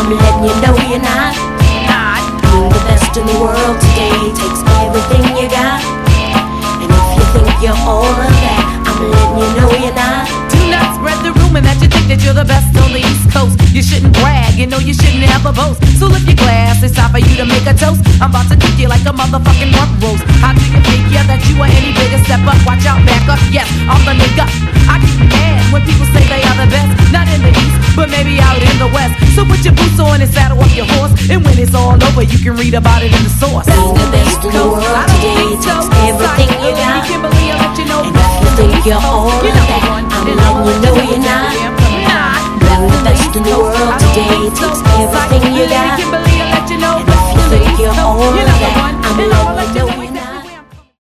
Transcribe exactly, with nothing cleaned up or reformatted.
I'm letting you know you're not. Being the best in the world today takes everything you got. And if you think you're all of that, I'm letting you know you're not. Do not spread the rumor that you think that you're the best on the East Coast. You shouldn't brag, you know you shouldn't ever boast. So lift your glass, it's time for you to make a toast. I'm about to kick you like a motherfucking rump roast. How do you figure that you are any bigger? Step up, watch out, back up, yes, I'm the nigga. I get mad when people say they are the best. Not in the East, but maybe out in the West. So put your boots on and saddle up your horse. And when it's all over, you can read about it in the source. Being the best in the world today takes everything you got. And if you think you're all of that, I'm letting you know you're not. Being the best in the world today takes everything you got.